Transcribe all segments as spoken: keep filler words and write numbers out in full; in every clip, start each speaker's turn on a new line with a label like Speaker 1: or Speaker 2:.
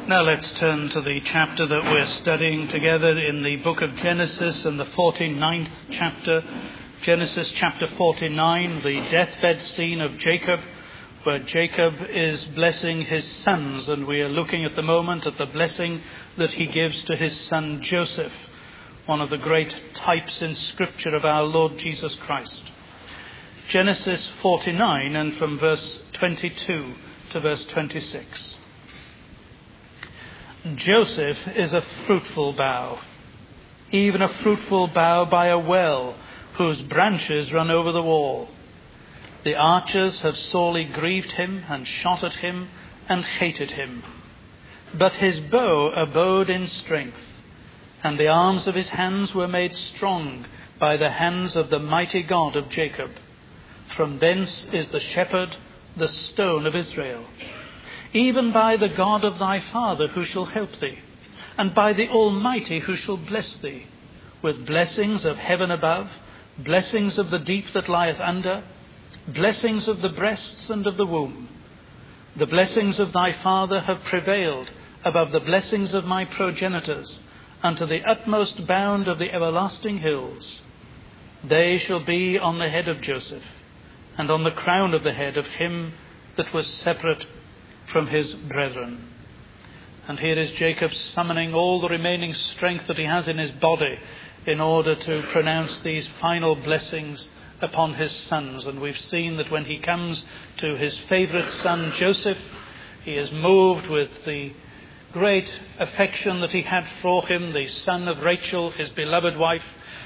Speaker 1: Now let's turn to the chapter that we're studying together in the book of Genesis, and the forty-ninth chapter. Genesis chapter forty-nine, the deathbed scene of Jacob, where Jacob is blessing his sons, and we are looking at the moment at the blessing that he gives to his son Joseph, one of the great types in Scripture of our Lord Jesus Christ. Genesis forty-nine, and from verse twenty-two to verse twenty-six. Joseph is a fruitful bough, even a fruitful bough by a well, whose branches run over the wall. The archers have sorely grieved him, and shot at him, and hated him. But his bow abode in strength, and the arms of his hands were made strong by the hands of the mighty God of Jacob. From thence is the shepherd, the stone of Israel. Even by the God of thy father who shall help thee, and by the Almighty who shall bless thee, with blessings of heaven above, blessings of the deep that lieth under, blessings of the breasts and of the womb. The blessings of thy father have prevailed above the blessings of my progenitors, unto the utmost bound of the everlasting hills. They shall be on the head of Joseph, and on the crown of the head of him that was separate from his brethren. And here is Jacob summoning all the remaining strength that he has in his body in order to pronounce these final blessings upon his sons. And we've seen that when he comes to his favourite son Joseph, he is moved with the great affection that he had for him, the son of Rachel, his beloved wife,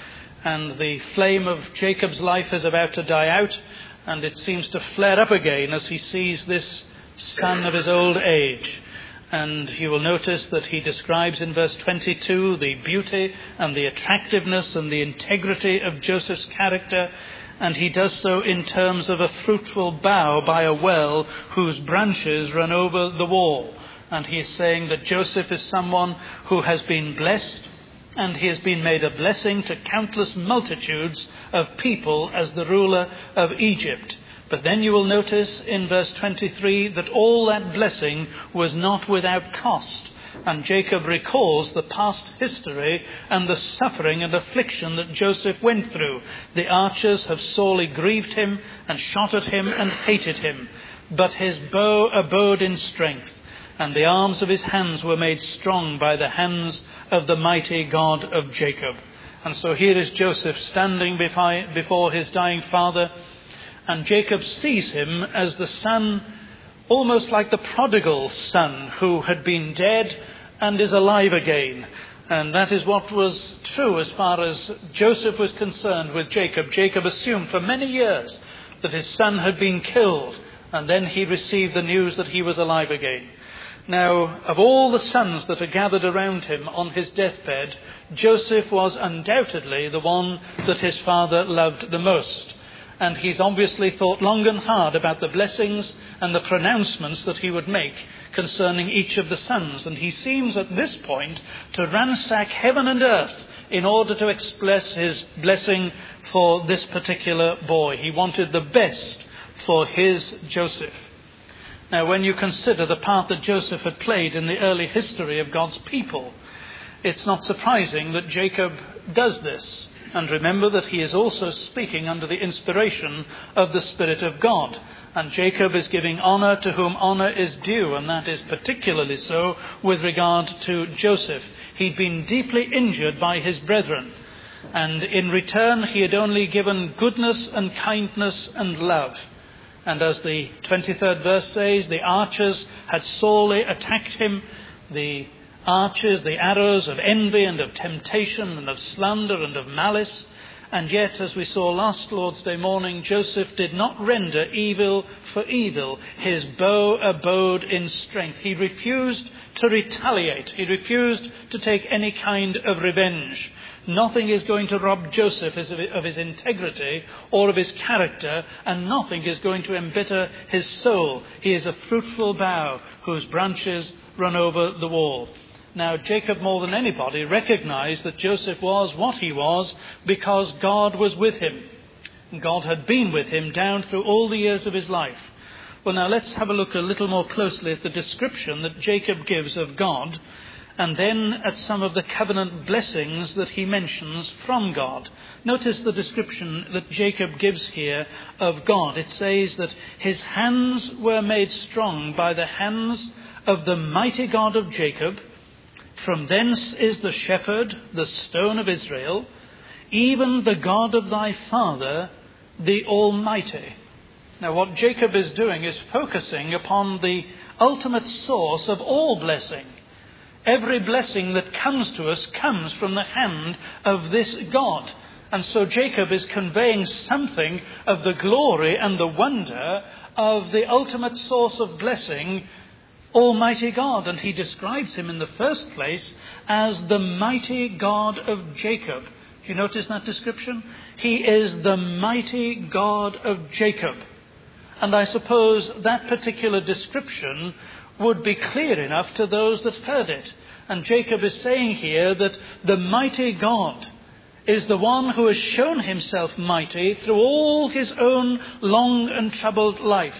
Speaker 1: and the flame of Jacob's life is about to die out, and it seems to flare up again as he sees this son of his old age. And you will notice that he describes in verse twenty-two the beauty and the attractiveness and the integrity of Joseph's character, and he does so in terms of a fruitful bough by a well whose branches run over the wall. And he is saying that Joseph is someone who has been blessed, and he has been made a blessing to countless multitudes of people as the ruler of Egypt. But then you will notice in verse twenty-three that all that blessing was not without cost. And Jacob recalls the past history and the suffering and affliction that Joseph went through. The archers have sorely grieved him, and shot at him, and hated him. But his bow abode in strength, and the arms of his hands were made strong by the hands of the mighty God of Jacob. And so here is Joseph standing before his dying father, and Jacob sees him as the son, almost like the prodigal son who had been dead and is alive again. And that is what was true as far as Joseph was concerned with Jacob. Jacob assumed for many years that his son had been killed, and then he received the news that he was alive again. Now, of all the sons that are gathered around him on his deathbed, Joseph was undoubtedly the one that his father loved the most. And he's obviously thought long and hard about the blessings and the pronouncements that he would make concerning each of the sons. And he seems at this point to ransack heaven and earth in order to express his blessing for this particular boy. He wanted the best for his Joseph. Now, when you consider the part that Joseph had played in the early history of God's people, it's not surprising that Jacob does this. And remember that he is also speaking under the inspiration of the Spirit of God. And Jacob is giving honour to whom honour is due, and that is particularly so with regard to Joseph. He'd been deeply injured by his brethren, and in return he had only given goodness and kindness and love. And as the twenty-third verse says, the archers had sorely attacked him. The archers, the arrows of envy and of temptation and of slander and of malice. And yet, as we saw last Lord's Day morning, Joseph did not render evil for evil. His bow abode in strength. He refused to retaliate. He refused to take any kind of revenge. Nothing is going to rob Joseph of his integrity or of his character, and nothing is going to embitter his soul. He is a fruitful bough whose branches run over the wall. Now, Jacob, more than anybody, recognized that Joseph was what he was because God was with him. God had been with him down through all the years of his life. Well, now let's have a look a little more closely at the description that Jacob gives of God, and then at some of the covenant blessings that he mentions from God. Notice the description that Jacob gives here of God. It says that his hands were made strong by the hands of the mighty God of Jacob. From thence is the shepherd, the stone of Israel, even the God of thy father, the Almighty. Now, what Jacob is doing is focusing upon the ultimate source of all blessing. Every blessing that comes to us comes from the hand of this God. And so Jacob is conveying something of the glory and the wonder of the ultimate source of blessing, Almighty God. And he describes him in the first place as the mighty God of Jacob. Do you notice that description? He is the mighty God of Jacob. And I suppose that particular description would be clear enough to those that heard it. And Jacob is saying here that the mighty God is the one who has shown himself mighty through all his own long and troubled life.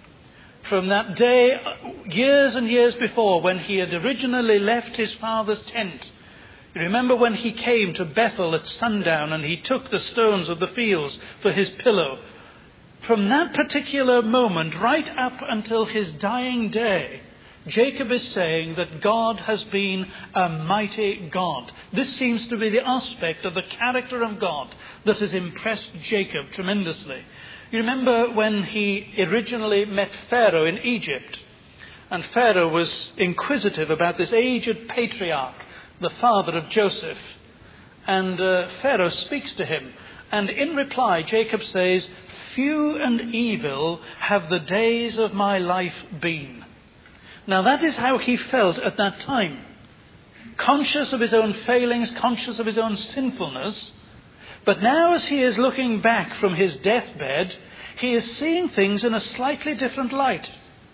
Speaker 1: From that day, years and years before, when he had originally left his father's tent. You remember when he came to Bethel at sundown and he took the stones of the fields for his pillow. From that particular moment right up until his dying day, Jacob is saying that God has been a mighty God. This seems to be the aspect of the character of God that has impressed Jacob tremendously. You remember when he originally met Pharaoh in Egypt, and Pharaoh was inquisitive about this aged patriarch, the father of Joseph. And uh, Pharaoh speaks to him. And in reply, Jacob says, "Few and evil have the days of my life been." Now that is how he felt at that time. Conscious of his own failings, conscious of his own sinfulness. But now as he is looking back from his deathbed, he is seeing things in a slightly different light.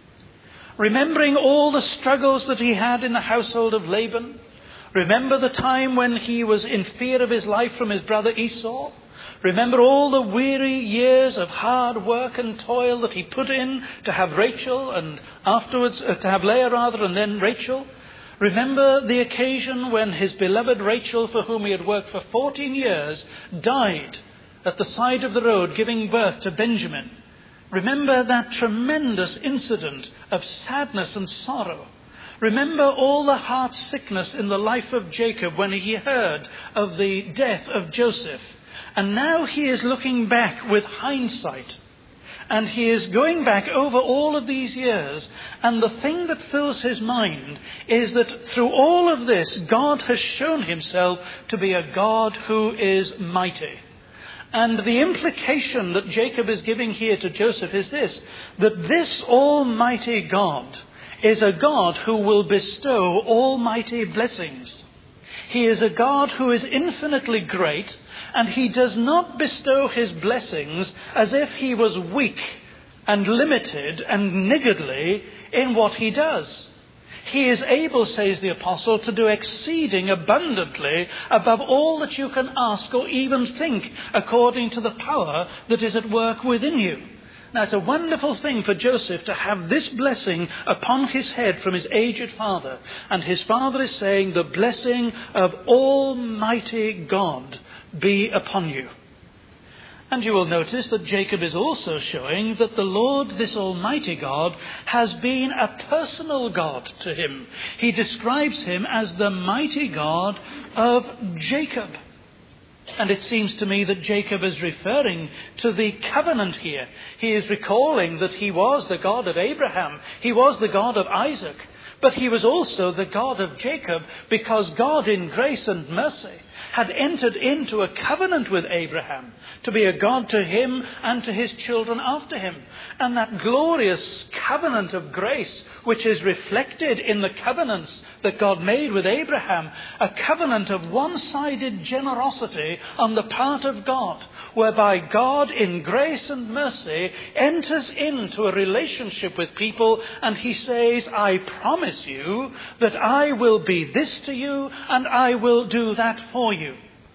Speaker 1: Remembering all the struggles that he had in the household of Laban. Remember the time when he was in fear of his life from his brother Esau. Remember all the weary years of hard work and toil that he put in to have Rachel and afterwards uh, to have Leah rather and then Rachel. Remember the occasion when his beloved Rachel, for whom he had worked for fourteen years, died at the side of the road giving birth to Benjamin. Remember that tremendous incident of sadness and sorrow. Remember all the heart sickness in the life of Jacob when he heard of the death of Joseph. And now he is looking back with hindsight. And he is going back over all of these years. And the thing that fills his mind is that through all of this, God has shown himself to be a God who is mighty. And the implication that Jacob is giving here to Joseph is this, that this almighty God is a God who will bestow almighty blessings. He is a God who is infinitely great, and he does not bestow his blessings as if he was weak and limited and niggardly in what he does. He is able, says the apostle, to do exceeding abundantly above all that you can ask or even think, according to the power that is at work within you. Now, it's a wonderful thing for Joseph to have this blessing upon his head from his aged father. And his father is saying, the blessing of Almighty God be upon you. And you will notice that Jacob is also showing that the Lord, this Almighty God, has been a personal God to him. He describes him as the mighty God of Jacob. And it seems to me that Jacob is referring to the covenant here. He is recalling that he was the God of Abraham. He was the God of Isaac. But he was also the God of Jacob, because God in grace and mercy had entered into a covenant with Abraham to be a God to him and to his children after him. And that glorious covenant of grace, which is reflected in the covenants that God made with Abraham, a covenant of one-sided generosity on the part of God, whereby God in grace and mercy enters into a relationship with people, and he says, I promise you that I will be this to you and I will do that for you.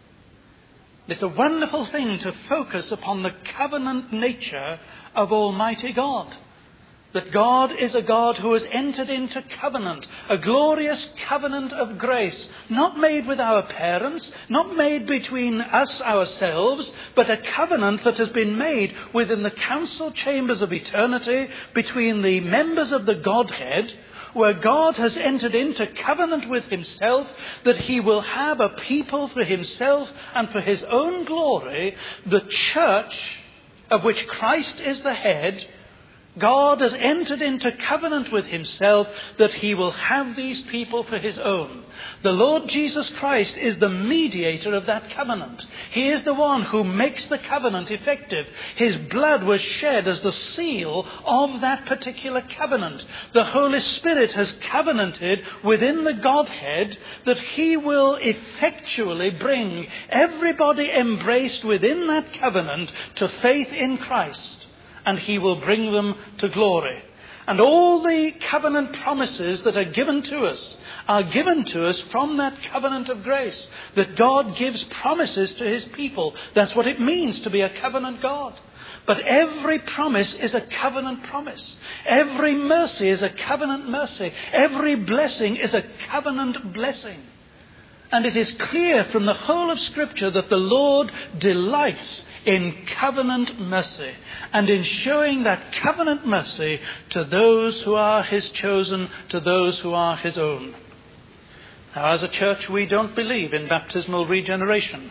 Speaker 1: It's a wonderful thing to focus upon the covenant nature of Almighty God. that God is a God who has entered into covenant, a glorious covenant of grace, not made with our parents, not made between us ourselves, but a covenant that has been made within the council chambers of eternity between the members of the Godhead, where God has entered into covenant with himself that he will have a people for himself and for his own glory, the church of which Christ is the head. God has entered into covenant with himself that he will have these people for his own. The Lord Jesus Christ is the mediator of that covenant. He is the one who makes the covenant effective. His blood was shed as the seal of that particular covenant. The Holy Spirit has covenanted within the Godhead that he will effectually bring everybody embraced within that covenant to faith in Christ. And he will bring them to glory. And all the covenant promises that are given to us are given to us from that covenant of grace. That God gives promises to his people. That's what it means to be a covenant God. But every promise is a covenant promise. Every mercy is a covenant mercy. Every blessing is a covenant blessing. And it is clear from the whole of Scripture that the Lord delights in covenant mercy and in showing that covenant mercy to those who are his chosen, to those who are his own. Now, as a church, we don't believe in baptismal regeneration.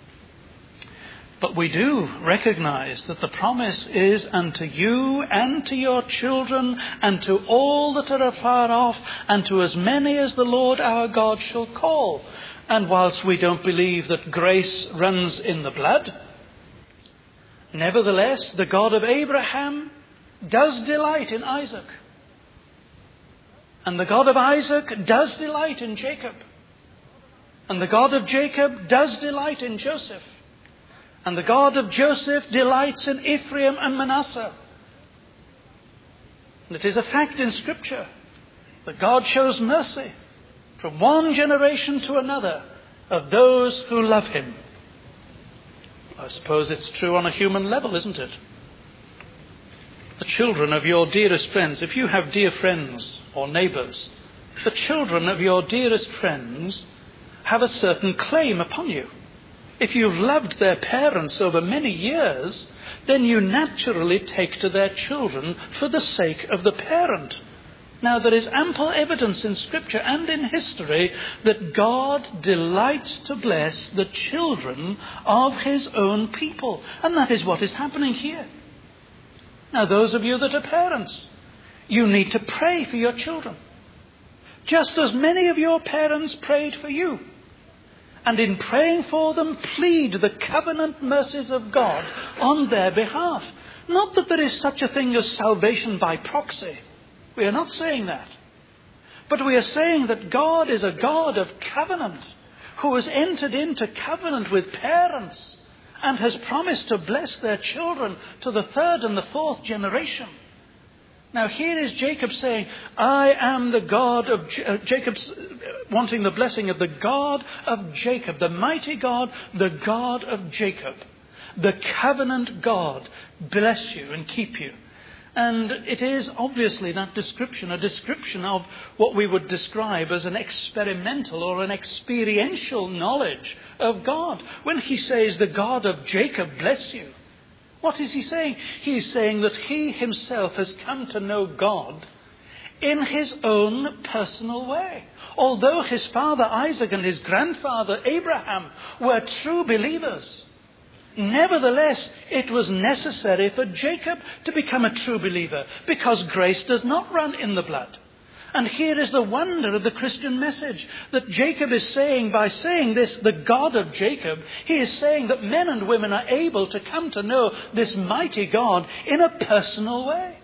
Speaker 1: But we do recognize that the promise is unto you and to your children and to all that are afar off and to as many as the Lord our God shall call. And whilst we don't believe that grace runs in the blood, nevertheless, the God of Abraham does delight in Isaac. And the God of Isaac does delight in Jacob. And the God of Jacob does delight in Joseph. And the God of Joseph delights in Ephraim and Manasseh. And it is a fact in Scripture that God shows mercy from one generation to another of those who love him. I suppose it's true on a human level, isn't it? The children of your dearest friends, if you have dear friends or neighbours, the children of your dearest friends have a certain claim upon you. If you've loved their parents over many years, then you naturally take to their children for the sake of the parent. Now, there is ample evidence in Scripture and in history that God delights to bless the children of his own people. And that is what is happening here. Now, those of you that are parents, you need to pray for your children, just as many of your parents prayed for you. And in praying for them, plead the covenant mercies of God on their behalf. Not that there is such a thing as salvation by proxy. We are not saying that. But we are saying that God is a God of covenant, who has entered into covenant with parents and has promised to bless their children to the third and the fourth generation. Now, here is Jacob saying, I am the God of J- uh, Jacob's, uh, wanting the blessing of the God of Jacob, the mighty God, the God of Jacob, the covenant God, bless you and keep you. And it is obviously that description, a description of what we would describe as an experimental or an experiential knowledge of God. When he says, the God of Jacob bless you, what is he saying? He is saying that he himself has come to know God in his own personal way. Although his father Isaac and his grandfather Abraham were true believers, nevertheless, it was necessary for Jacob to become a true believer, because grace does not run in the blood. And here is the wonder of the Christian message, that Jacob is saying, by saying this, the God of Jacob, he is saying that men and women are able to come to know this mighty God in a personal way.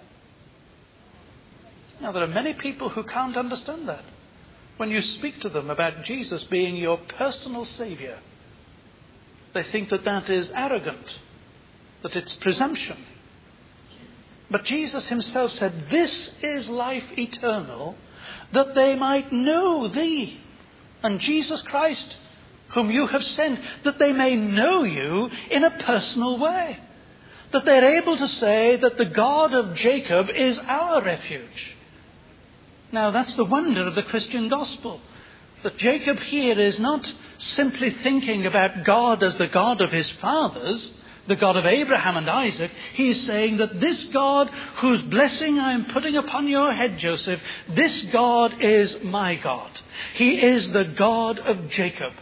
Speaker 1: Now, there are many people who can't understand that. When you speak to them about Jesus being your personal Saviour, they think that that is arrogant, that it's presumption. But Jesus himself said, this is life eternal, that they might know thee and Jesus Christ, whom you have sent, that they may know you in a personal way. that they're able to say that the God of Jacob is our refuge. Now, that's the wonder of the Christian gospel. That Jacob here is not simply thinking about God as the God of his fathers, the God of Abraham and Isaac. He is saying that this God whose blessing I am putting upon your head, Joseph, this God is my God. He is the God of Jacob.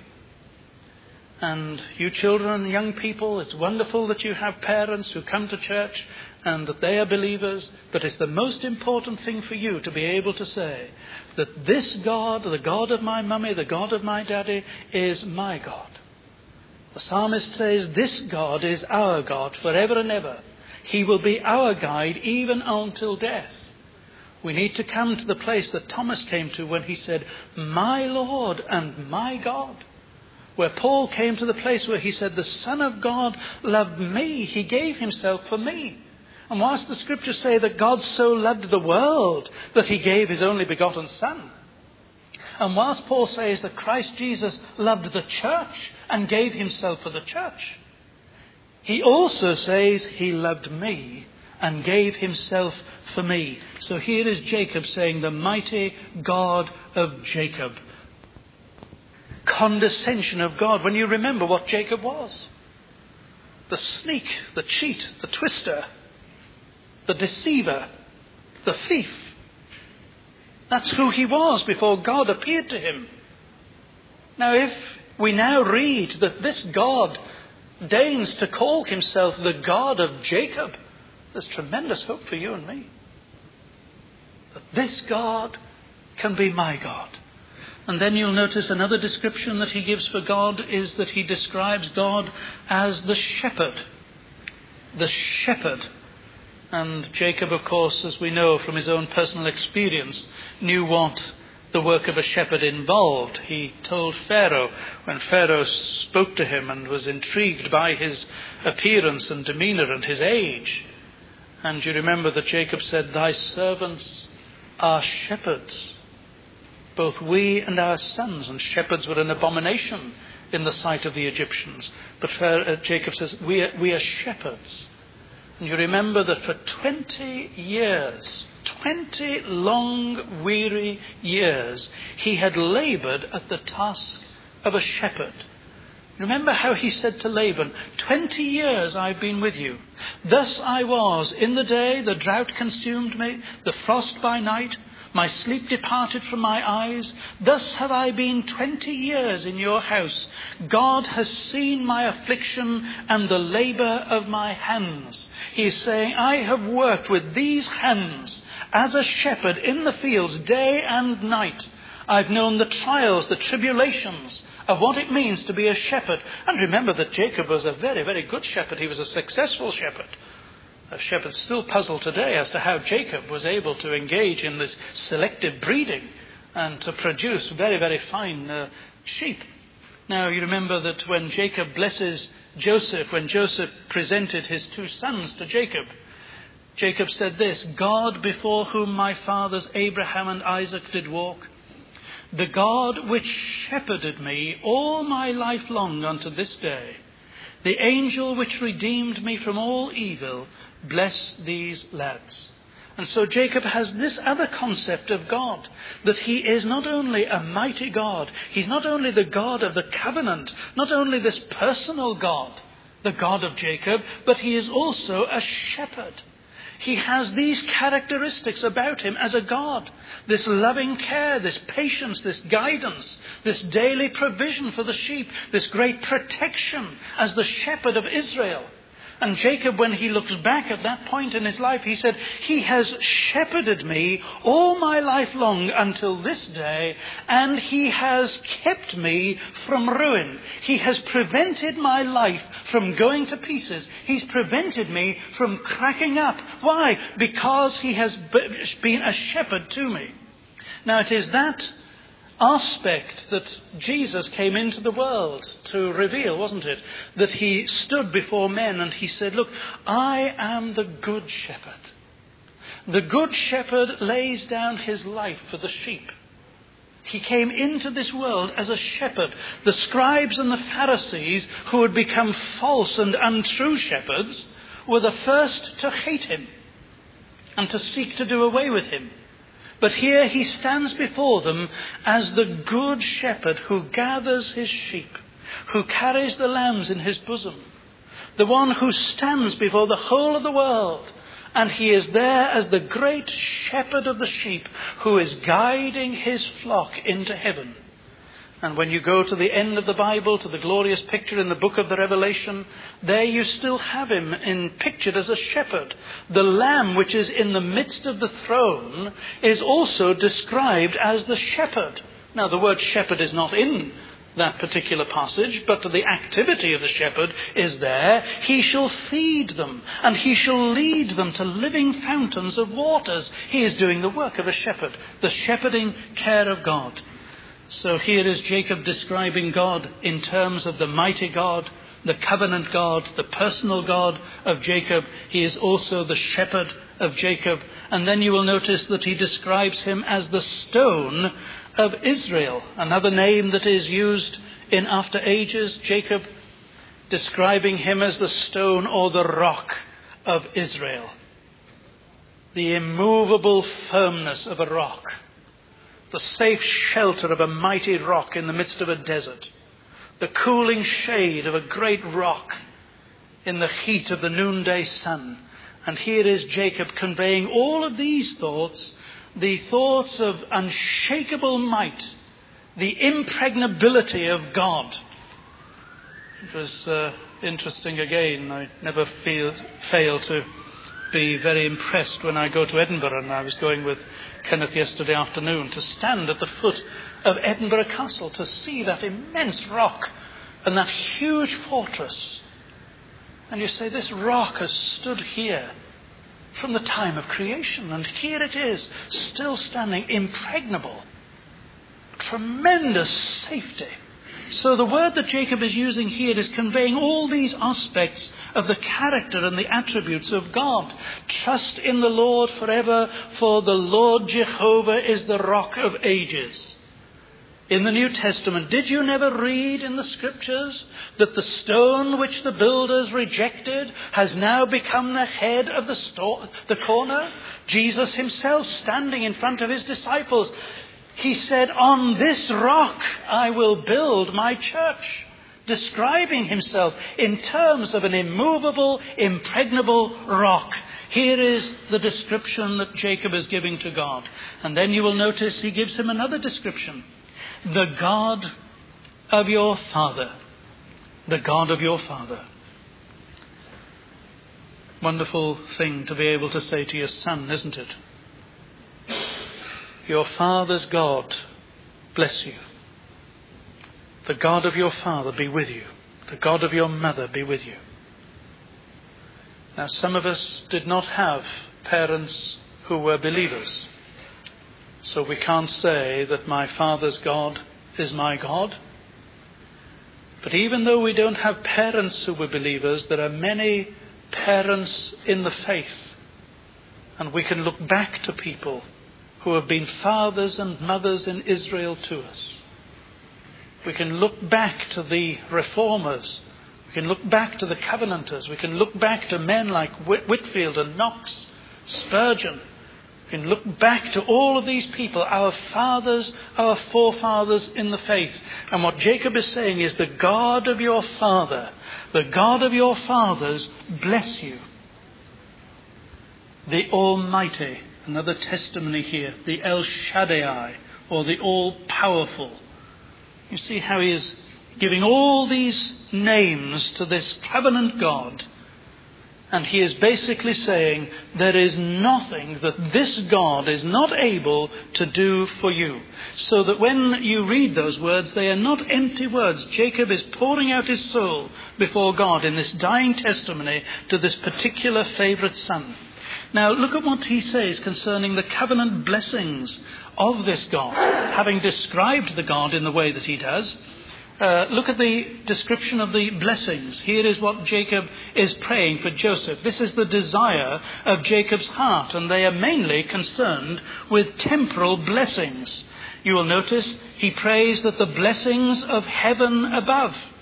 Speaker 1: And you children, young people, it's wonderful that you have parents who come to church and that they are believers, but it's the most important thing for you to be able to say that this God, the God of my mummy, the God of my daddy, is my God. The psalmist says, this God is our God forever and ever. He will be our guide even until death. We need to come to the place that Thomas came to when he said, my Lord and my God. Where Paul came to the place where he said, the Son of God loved me. He gave himself for me. And whilst the scriptures say that God so loved the world that he gave his only begotten Son. And whilst Paul says that Christ Jesus loved the church and gave himself for the church, he also says he loved me and gave himself for me. So here is Jacob saying, the mighty God of Jacob. Condescension of God. When you remember what Jacob was. The sneak, the cheat, the twister, the deceiver, the thief. That's who he was before God appeared to him. Now if we now read that this God deigns to call himself the God of Jacob, there's tremendous hope for you and me. That this God can be my God. And then you'll notice another description that he gives for God is that he describes God as the shepherd. The shepherd. And Jacob, of course, as we know from his own personal experience, knew what the work of a shepherd involved. He told Pharaoh, when Pharaoh spoke to him and was intrigued by his appearance and demeanour and his age. And you remember that Jacob said, thy servants are shepherds. Both we and our sons. And shepherds were an abomination in the sight of the Egyptians. But Pharaoh, uh, Jacob says, we are, we are shepherds. And you remember that for twenty years, twenty long, weary years, he had laboured at the task of a shepherd. Remember how he said to Laban, twenty years I've been with you. Thus I was in the day, the drought consumed me, the frost by night, my sleep departed from my eyes. Thus have I been twenty years in your house. God has seen my affliction and the labour of my hands. He is saying, I have worked with these hands as a shepherd in the fields day and night. I've known the trials, the tribulations of what it means to be a shepherd. And remember that Jacob was a very, very good shepherd. He was a successful shepherd. Shepherds still puzzle today as to how Jacob was able to engage in this selective breeding and to produce very, very fine uh, sheep. Now, you remember that when Jacob blesses Joseph, when Joseph presented his two sons to Jacob, Jacob said this, God before whom my fathers Abraham and Isaac did walk, the God which shepherded me all my life long unto this day, the angel which redeemed me from all evil, bless these lads. And so Jacob has this other concept of God, that he is not only a mighty God, he's not only the God of the covenant, not only this personal God, the God of Jacob, but he is also a shepherd. He has these characteristics about him as a God, this loving care, this patience, this guidance, this daily provision for the sheep, this great protection as the shepherd of Israel. And Jacob, when he looks back at that point in his life, he said, he has shepherded me all my life long until this day, and he has kept me from ruin. He has prevented my life from going to pieces. He's prevented me from cracking up. Why? Because he has been a shepherd to me. Now, it is that aspect that Jesus came into the world to reveal, wasn't it? That he stood before men and he said, look, I am the good shepherd. The good shepherd lays down his life for the sheep. He came into this world as a shepherd. The scribes and the Pharisees, who had become false and untrue shepherds, were the first to hate him and to seek to do away with him. But here he stands before them as the good shepherd who gathers his sheep, who carries the lambs in his bosom, the one who stands before the whole of the world. And he is there as the great shepherd of the sheep who is guiding his flock into heaven. And when you go to the end of the Bible, to the glorious picture in the book of the Revelation, there you still have him in pictured as a shepherd. The lamb which is in the midst of the throne is also described as the shepherd. Now the word shepherd is not in that particular passage, but the activity of the shepherd is there. He shall feed them, and he shall lead them to living fountains of waters. He is doing the work of a shepherd, the shepherding care of God. So here is Jacob describing God in terms of the mighty God, the covenant God, the personal God of Jacob. He is also the shepherd of Jacob. And then you will notice that he describes him as the stone of Israel, another name that is used in after ages. Jacob describing him as the stone or the rock of Israel. The immovable firmness of a rock. The safe shelter of a mighty rock in the midst of a desert. The cooling shade of a great rock in the heat of the noonday sun. And here is Jacob conveying all of these thoughts, the thoughts of unshakable might, the impregnability of God. It was uh, interesting again. I never feel, fail to be very impressed when I go to Edinburgh, and I was going with Kenneth yesterday afternoon to stand at the foot of Edinburgh Castle to see that immense rock and that huge fortress. And you say, this rock has stood here from the time of creation, and here it is, still standing, impregnable. Tremendous safety. So the word that Jacob is using here is conveying all these aspects of the character and the attributes of God. Trust in the Lord forever, for the Lord Jehovah is the rock of ages. In the New Testament, did you never read in the Scriptures that the stone which the builders rejected has now become the head of the, sto- the corner? Jesus himself standing in front of his disciples, he said, on this rock I will build my church, describing himself in terms of an immovable, impregnable rock. Here is the description that Jacob is giving to God. And then you will notice he gives him another description. The God of your father. The God of your father. Wonderful thing to be able to say to your son, isn't it? Your father's God bless you. The God of your father be with you. The God of your mother be with you. Now, some of us did not have parents who were believers. So we can't say that my father's God is my God. But even though we don't have parents who were believers, there are many parents in the faith. And we can look back to people who have been fathers and mothers in Israel to us. We can look back to the reformers. We can look back to the covenanters. We can look back to men like Whitfield and Knox, Spurgeon. We can look back to all of these people, our fathers, our forefathers in the faith. And what Jacob is saying is, the God of your father, the God of your fathers, bless you. The Almighty. Another testimony here, the El Shaddai, or the All-Powerful. You see how he is giving all these names to this covenant God. And he is basically saying, there is nothing that this God is not able to do for you. So that when you read those words, they are not empty words. Jacob is pouring out his soul before God in this dying testimony to this particular favourite son. Now, look at what he says concerning the covenant blessings of this God. Having described the God in the way that he does, uh, look at the description of the blessings. Here is what Jacob is praying for Joseph. This is the desire of Jacob's heart, and they are mainly concerned with temporal blessings. You will notice he prays that the blessings of heaven above.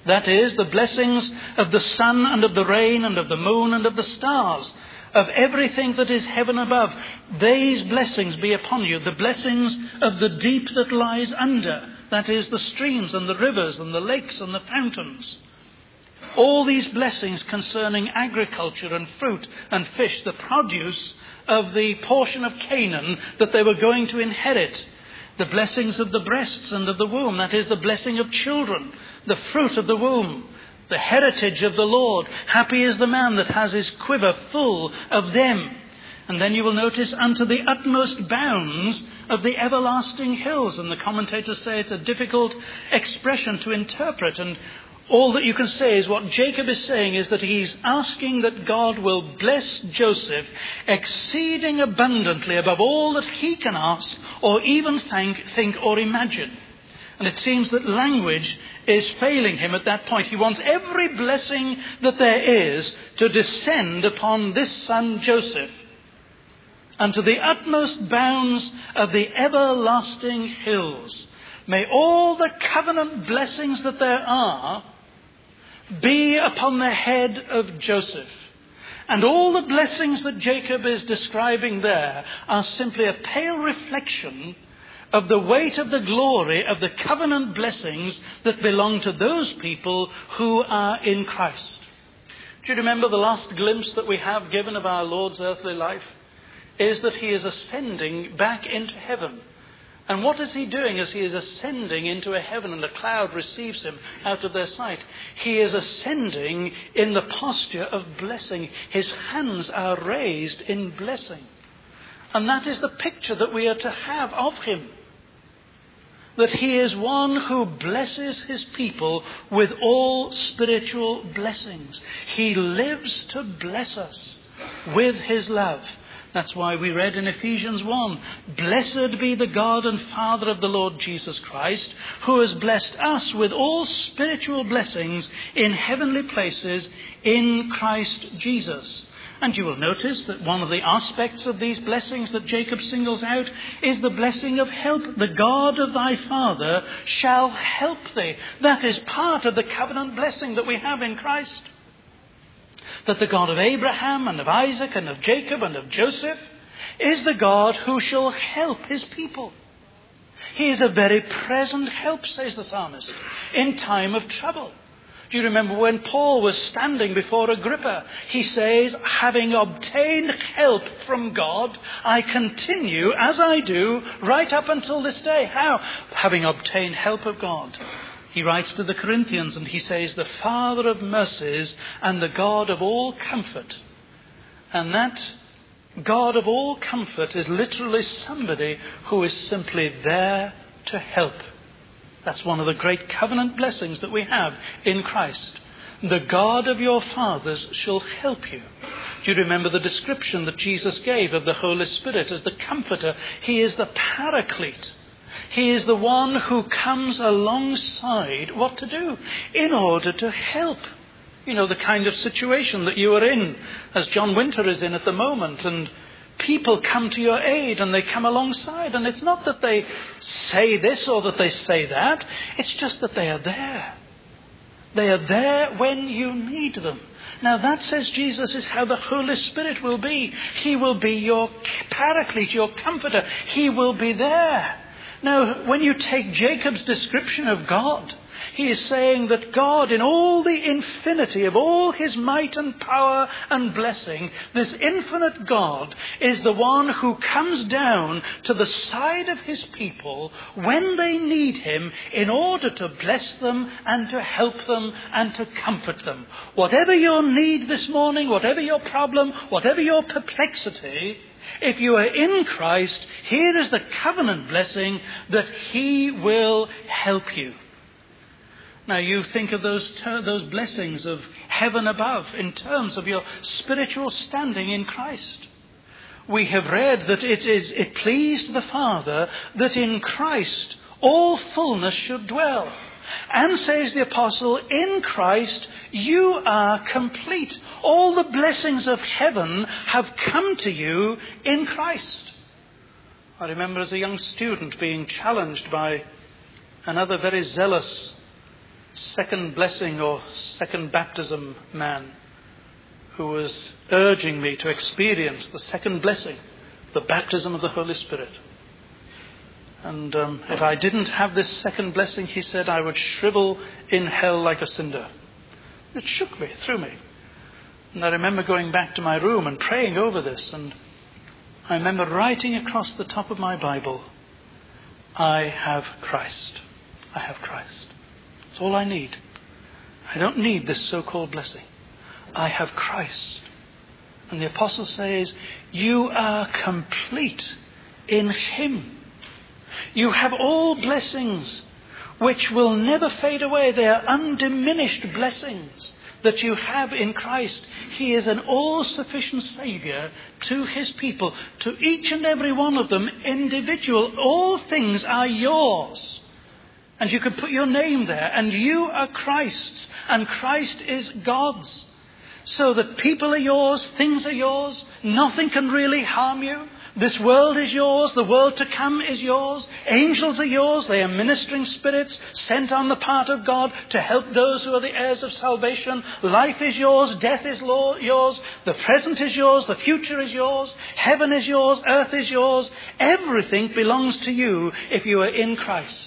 Speaker 1: That is, the blessings of the sun and of the rain and of the moon and of the stars, of everything that is heaven above. These blessings be upon you, the blessings of the deep that lies under. That is, the streams and the rivers and the lakes and the fountains. All these blessings concerning agriculture and fruit and fish, the produce of the portion of Canaan that they were going to inherit. The blessings of the breasts and of the womb, that is, the blessing of children, the fruit of the womb, the heritage of the Lord. Happy is the man that has his quiver full of them. And then you will notice, unto the utmost bounds of the everlasting hills. And the commentators say it's a difficult expression to interpret. And all that you can say is what Jacob is saying is that he's asking that God will bless Joseph exceeding abundantly above all that he can ask or even think, think or imagine. And it seems that language is failing him at that point. He wants every blessing that there is to descend upon this son Joseph. Unto the utmost bounds of the everlasting hills. May all the covenant blessings that there are be upon the head of Joseph. And all the blessings that Jacob is describing there are simply a pale reflection of the weight of the glory of the covenant blessings that belong to those people who are in Christ. Do you remember the last glimpse that we have given of our Lord's earthly life? Is that he is ascending back into heaven. And what is he doing as he is ascending into a heaven and a cloud receives him out of their sight? He is ascending in the posture of blessing. His hands are raised in blessing. And that is the picture that we are to have of him. That he is one who blesses his people with all spiritual blessings. He lives to bless us with his love. That's why we read in Ephesians one, Blessed be the God and Father of the Lord Jesus Christ, who has blessed us with all spiritual blessings in heavenly places in Christ Jesus. And you will notice that one of the aspects of these blessings that Jacob singles out is the blessing of help. The God of thy father shall help thee. That is part of the covenant blessing that we have in Christ. That the God of Abraham and of Isaac and of Jacob and of Joseph is the God who shall help his people. He is a very present help, says the psalmist, in time of trouble. Do you remember when Paul was standing before Agrippa? He says, having obtained help from God, I continue as I do right up until this day. How? Having obtained help of God. He writes to the Corinthians and he says, the Father of mercies and the God of all comfort. And that God of all comfort is literally somebody who is simply there to help. That's one of the great covenant blessings that we have in Christ. The God of your fathers shall help you. Do you remember the description that Jesus gave of the Holy Spirit as the comforter? He is the paraclete. He is the one who comes alongside what to do in order to help. You know, the kind of situation that you are in, as John Winter is in at the moment, and people come to your aid and they come alongside. And it's not that they say this or that they say that. It's just that they are there. They are there when you need them. Now that, says Jesus, is how the Holy Spirit will be. He will be your paraclete, your comforter. He will be there. Now, when you take Jacob's description of God, he is saying that God, in all the infinity of all his might and power and blessing, this infinite God is the one who comes down to the side of his people when they need him in order to bless them and to help them and to comfort them. Whatever your need this morning, whatever your problem, whatever your perplexity, if you are in Christ, here is the covenant blessing that he will help you. Now you think of those ter- those blessings of heaven above in terms of your spiritual standing in Christ. We have read that it is it pleased the Father that in Christ all fullness should dwell. And says the apostle, in Christ you are complete. All the blessings of heaven have come to you in Christ. I remember as a young student being challenged by another very zealous second blessing or second baptism man who was urging me to experience the second blessing, the baptism of the Holy Spirit. And um, if I didn't have this second blessing, he said, I would shrivel in hell like a cinder. It shook me, through me. And I remember going back to my room and praying over this. And I remember writing across the top of my Bible, I have Christ. I have Christ. It's all I need. I don't need this so-called blessing. I have Christ. And the apostle says, you are complete in him. You have all blessings which will never fade away. They are undiminished blessings that you have in Christ. He is an all-sufficient Saviour to his people, to each and every one of them individual. All things are yours. And you can put your name there. And you are Christ's. And Christ is God's. So that people are yours, things are yours. Nothing can really harm you. This world is yours. The world to come is yours. Angels are yours. They are ministering spirits sent on the part of God to help those who are the heirs of salvation. Life is yours. Death is law, yours. The present is yours. The future is yours. Heaven is yours. Earth is yours. Everything belongs to you if you are in Christ.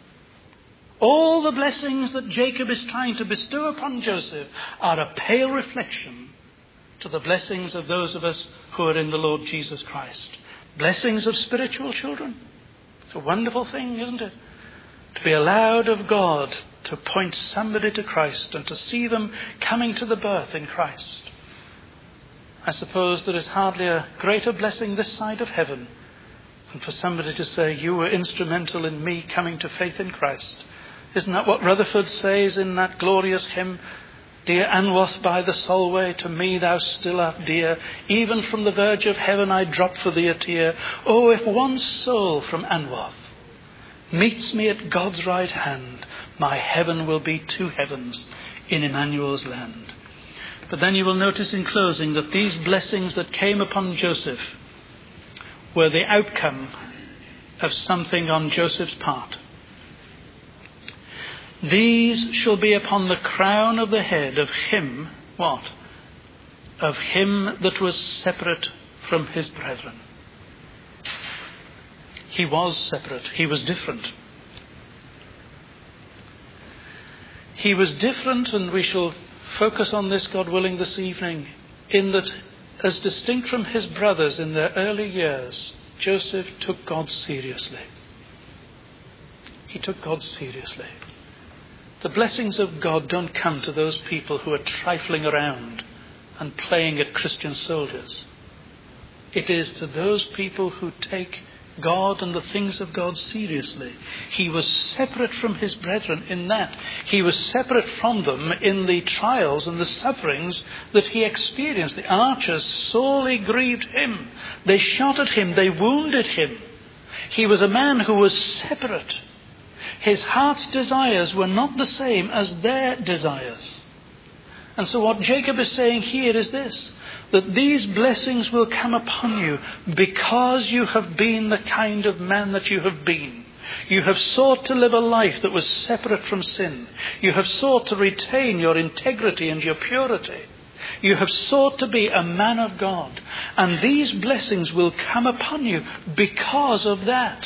Speaker 1: All the blessings that Jacob is trying to bestow upon Joseph are a pale reflection to the blessings of those of us who are in the Lord Jesus Christ. Blessings of spiritual children. It's a wonderful thing, isn't it? To be allowed of God to point somebody to Christ and to see them coming to the birth in Christ. I suppose there is hardly a greater blessing this side of heaven than for somebody to say, you were instrumental in me coming to faith in Christ. Isn't that what Rutherford says in that glorious hymn? Dear Anwath by the Solway, to me thou still art dear. Even from the verge of heaven I drop for thee a tear. Oh, if one soul from Anwath meets me at God's right hand, my heaven will be two heavens in Emmanuel's land. But then you will notice in closing that these blessings that came upon Joseph were the outcome of something on Joseph's part. These shall be upon the crown of the head of him, what? Of him that was separate from his brethren. He was separate. He was different. He was different, and we shall focus on this, God willing, this evening, in that as distinct from his brothers in their early years, Joseph took God seriously. He took God seriously. The blessings of God don't come to those people who are trifling around and playing at Christian soldiers. It is to those people who take God and the things of God seriously. He was separate from his brethren in that. He was separate from them in the trials and the sufferings that he experienced. The archers sorely grieved him. They shot at him. They wounded him. He was a man who was separate. His heart's desires were not the same as their desires. And so what Jacob is saying here is this, that these blessings will come upon you because you have been the kind of man that you have been. You have sought to live a life that was separate from sin. You have sought to retain your integrity and your purity. You have sought to be a man of God. And these blessings will come upon you because of that.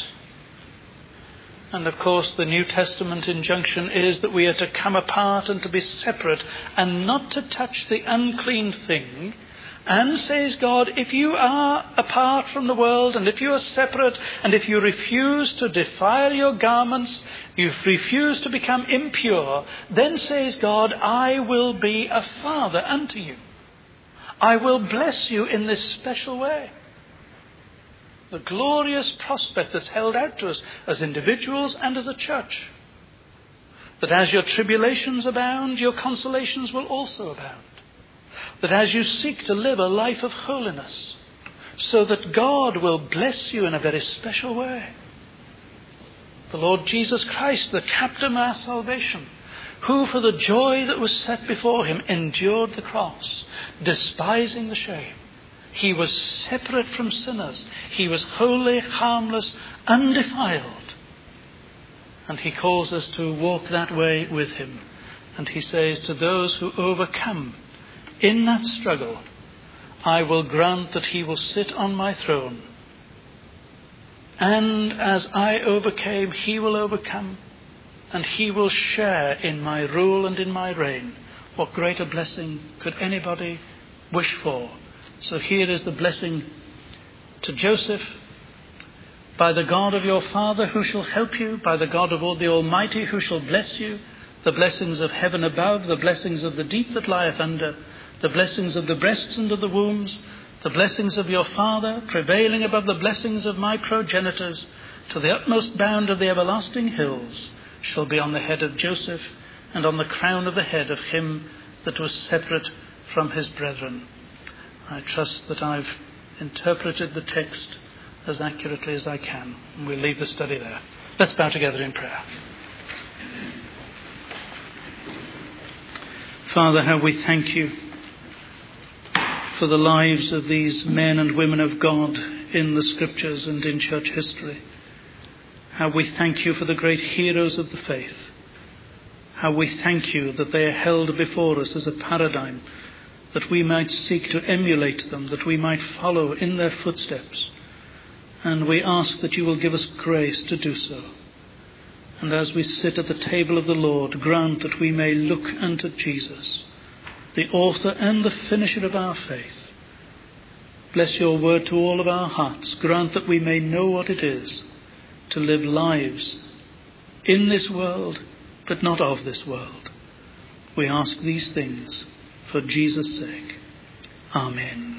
Speaker 1: And of course the New Testament injunction is that we are to come apart and to be separate and not to touch the unclean thing. And says God, if you are apart from the world and if you are separate and if you refuse to defile your garments, you refuse to become impure, then says God, I will be a father unto you. I will bless you in this special way. The glorious prospect that's held out to us as individuals and as a church. That as your tribulations abound, your consolations will also abound. That as you seek to live a life of holiness, so that God will bless you in a very special way. The Lord Jesus Christ, the captain of our salvation, who for the joy that was set before him endured the cross, despising the shame. He was separate from sinners. He was holy, harmless, undefiled. And he calls us to walk that way with him. And he says, to those who overcome in that struggle, I will grant that he will sit on my throne. And as I overcame, he will overcome. And he will share in my rule and in my reign. What greater blessing could anybody wish for? So here is the blessing to Joseph. By the God of your father who shall help you, by the God of all the Almighty who shall bless you, the blessings of heaven above, the blessings of the deep that lieth under, the blessings of the breasts and of the wombs, the blessings of your father, prevailing above the blessings of my progenitors, to the utmost bound of the everlasting hills, shall be on the head of Joseph, and on the crown of the head of him that was separate from his brethren. I trust that I've interpreted the text as accurately as I can. And we'll leave the study there. Let's bow together in prayer. Father, how we thank you for the lives of these men and women of God in the Scriptures and in church history. How we thank you for the great heroes of the faith. How we thank you that they are held before us as a paradigm, that we might seek to emulate them, that we might follow in their footsteps. And we ask that you will give us grace to do so. And as we sit at the table of the Lord, grant that we may look unto Jesus, the author and the finisher of our faith. Bless your word to all of our hearts. Grant that we may know what it is to live lives in this world, but not of this world. We ask these things for Jesus' sake. Amen.